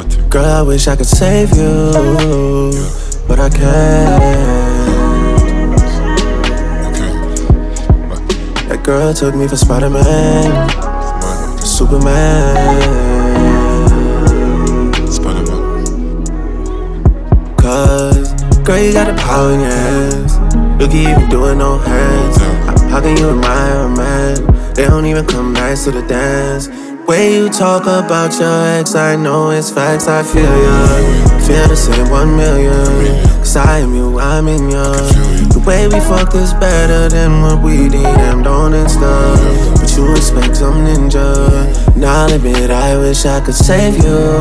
Girl, I wish I could save you, but I can't. That girl took me for Spider-Man, Superman. Cause, girl, you got the power in your hands. You can even do it no hands. How can you admire a man? They don't even come nice to the dance. Way you talk about your ex, I know it's facts, I feel ya. Feel the same 1 million. Cause I am you, I'm in ya. The way we fuck is better than what we did, them don't and stuff. But you expect some ninja. Now I'll admit I wish I could save you,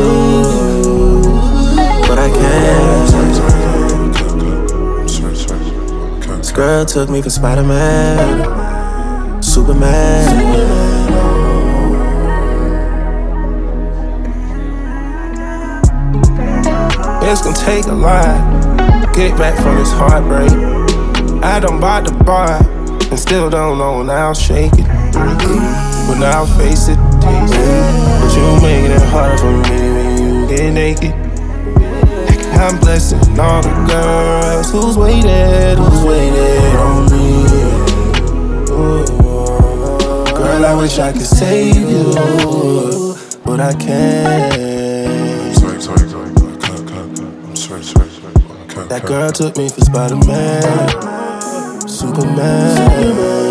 but I can't. This girl took me for Spider-Man, Superman. It's gonna take a lot to get back from this heartbreak. I done bought the bar and still don't know when I'll shake it. But now I'll face it. But you making it hard for me when you get naked. I'm blessing all the girls who's waiting on me. Ooh. Girl, I wish I could save you, but I can't. That girl took me for Spider-Man, Superman.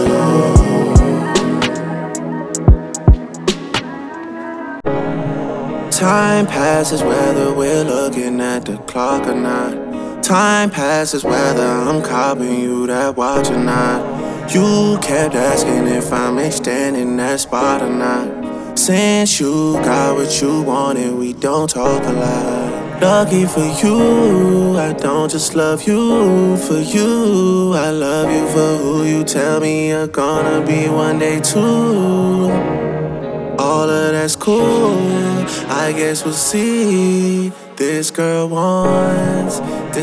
Time passes whether we're looking at the clock or not. Time passes whether I'm copying you that watch or not. You kept asking if I'm extending that spot or not. Since you got what you wanted, we don't talk a lot. Lucky for you, I don't just love you for you. I love you for who you tell me you're gonna be one day too. All of that's cool, I guess we'll see. This girl wants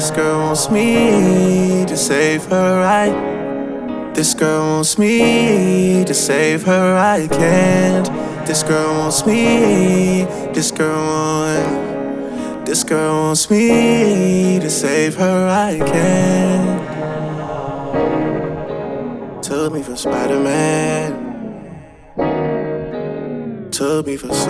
me to save her, right? This girl wants me to save her, I can't. This girl wants me, this girl wants me to save her, I can't. Took me for Spider-Man, took me for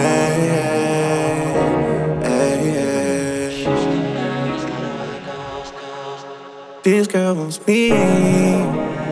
Superman. Hey, yeah. This girl wants me.